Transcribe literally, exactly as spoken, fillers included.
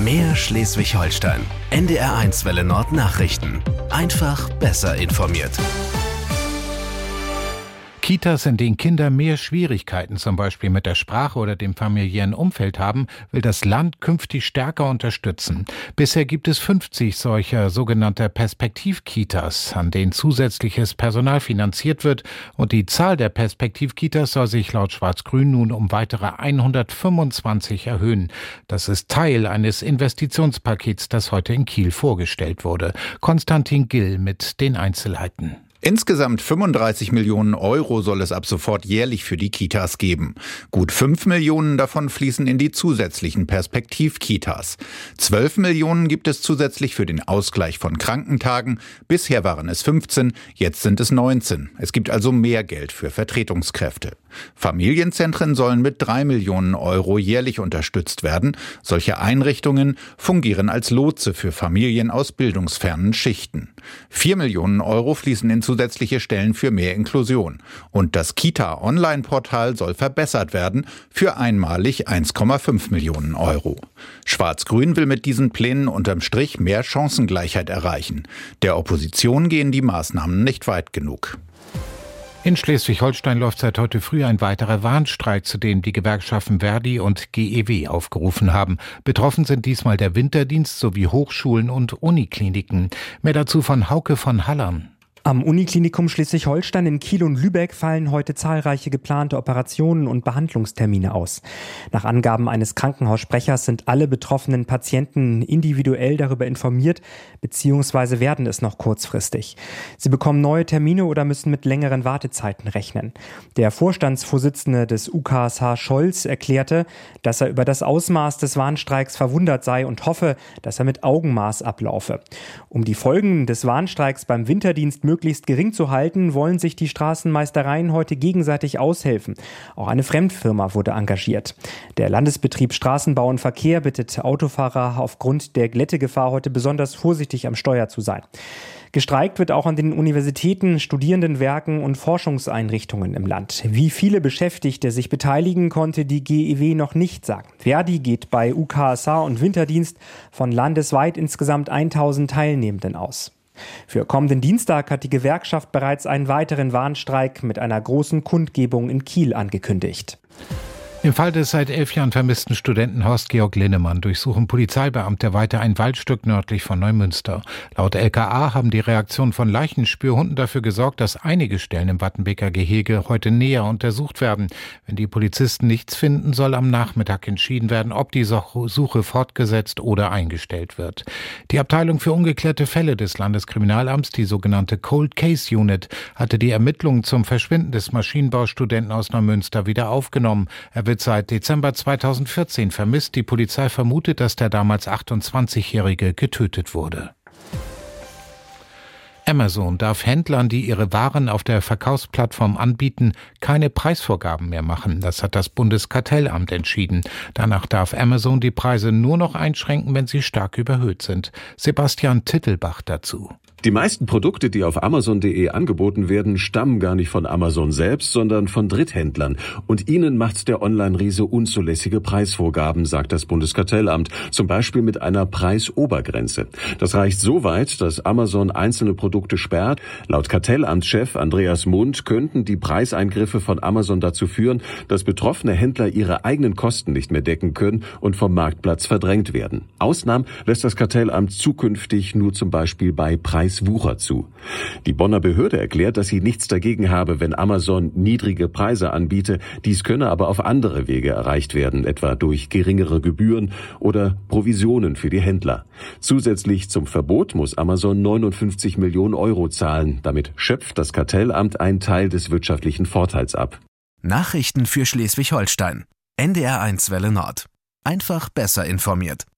Mehr Schleswig-Holstein. N D R eins Welle Nord Nachrichten. Einfach besser informiert. Kitas, in denen Kinder mehr Schwierigkeiten, zum Beispiel mit der Sprache oder dem familiären Umfeld haben, will das Land künftig stärker unterstützen. Bisher gibt es fünfzig solcher sogenannter Perspektiv-Kitas, an denen zusätzliches Personal finanziert wird. Und die Zahl der Perspektiv-Kitas soll sich laut Schwarz-Grün nun um weitere hundertfünfundzwanzig erhöhen. Das ist Teil eines Investitionspakets, das heute in Kiel vorgestellt wurde. Konstantin Gill mit den Einzelheiten. Insgesamt fünfunddreißig Millionen Euro soll es ab sofort jährlich für die Kitas geben. Gut fünf Millionen davon fließen in die zusätzlichen Perspektiv-Kitas. zwölf Millionen gibt es zusätzlich für den Ausgleich von Krankentagen. Bisher waren es fünfzehn, jetzt sind es neunzehn. Es gibt also mehr Geld für Vertretungskräfte. Familienzentren sollen mit drei Millionen Euro jährlich unterstützt werden. Solche Einrichtungen fungieren als Lotse für Familien aus bildungsfernen Schichten. vier Millionen Euro fließen in zusätzliche Stellen für mehr Inklusion. Und das Kita-Online-Portal soll verbessert werden für einmalig eins Komma fünf Millionen Euro. Schwarz-Grün will mit diesen Plänen unterm Strich mehr Chancengleichheit erreichen. Der Opposition gehen die Maßnahmen nicht weit genug. In Schleswig-Holstein läuft seit heute früh ein weiterer Warnstreik, zu dem die Gewerkschaften Verdi und G E W aufgerufen haben. Betroffen sind diesmal der Winterdienst sowie Hochschulen und Unikliniken. Mehr dazu von Hauke von Hallern. Am Uniklinikum Schleswig-Holstein in Kiel und Lübeck fallen heute zahlreiche geplante Operationen und Behandlungstermine aus. Nach Angaben eines Krankenhaussprechers sind alle betroffenen Patienten individuell darüber informiert, beziehungsweise werden es noch kurzfristig. Sie bekommen neue Termine oder müssen mit längeren Wartezeiten rechnen. Der Vorstandsvorsitzende des U K S H Scholz erklärte, dass er über das Ausmaß des Warnstreiks verwundert sei und hoffe, dass er mit Augenmaß ablaufe. Um die Folgen des Warnstreiks beim Winterdienst möglichst gering zu halten, wollen sich die Straßenmeistereien heute gegenseitig aushelfen. Auch eine Fremdfirma wurde engagiert. Der Landesbetrieb Straßenbau und Verkehr bittet Autofahrer aufgrund der Glättegefahr heute besonders vorsichtig am Steuer zu sein. Gestreikt wird auch an den Universitäten, Studierendenwerken und Forschungseinrichtungen im Land. Wie viele Beschäftigte sich beteiligen, konnte die G E W noch nicht sagen. Verdi geht bei U K S H und Winterdienst von landesweit insgesamt tausend Teilnehmenden aus. Für kommenden Dienstag hat die Gewerkschaft bereits einen weiteren Warnstreik mit einer großen Kundgebung in Kiel angekündigt. Im Fall des seit elf Jahren vermissten Studenten Horst-Georg Linnemann durchsuchen Polizeibeamte weiter ein Waldstück nördlich von Neumünster. Laut L K A haben die Reaktionen von Leichenspürhunden dafür gesorgt, dass einige Stellen im Wattenbeker Gehege heute näher untersucht werden. Wenn die Polizisten nichts finden, soll am Nachmittag entschieden werden, ob die Suche fortgesetzt oder eingestellt wird. Die Abteilung für ungeklärte Fälle des Landeskriminalamts, die sogenannte Cold Case Unit, hatte die Ermittlungen zum Verschwinden des Maschinenbaustudenten aus Neumünster wieder aufgenommen. Er wird seit Dezember zweitausendvierzehn vermisst. Die Polizei vermutet, dass der damals achtundzwanzigjährige getötet wurde. Amazon darf Händlern, die ihre Waren auf der Verkaufsplattform anbieten, keine Preisvorgaben mehr machen. Das hat das Bundeskartellamt entschieden. Danach darf Amazon die Preise nur noch einschränken, wenn sie stark überhöht sind. Sebastian Tittelbach dazu. Die meisten Produkte, die auf Amazon punkt de angeboten werden, stammen gar nicht von Amazon selbst, sondern von Dritthändlern. Und ihnen macht der Online-Riese unzulässige Preisvorgaben, sagt das Bundeskartellamt, zum Beispiel mit einer Preisobergrenze. Das reicht so weit, dass Amazon einzelne Produkte sperrt. Laut Kartellamtschef Andreas Mund könnten die Preiseingriffe von Amazon dazu führen, dass betroffene Händler ihre eigenen Kosten nicht mehr decken können und vom Marktplatz verdrängt werden. Ausnahmen lässt das Kartellamt zukünftig nur zum Beispiel bei Preis Wucher zu. Die Bonner Behörde erklärt, dass sie nichts dagegen habe, wenn Amazon niedrige Preise anbiete. Dies könne aber auf andere Wege erreicht werden, etwa durch geringere Gebühren oder Provisionen für die Händler. Zusätzlich zum Verbot muss Amazon neunundfünfzig Millionen Euro zahlen. Damit schöpft das Kartellamt einen Teil des wirtschaftlichen Vorteils ab. Nachrichten für Schleswig-Holstein. N D R eins Welle Nord. Einfach besser informiert.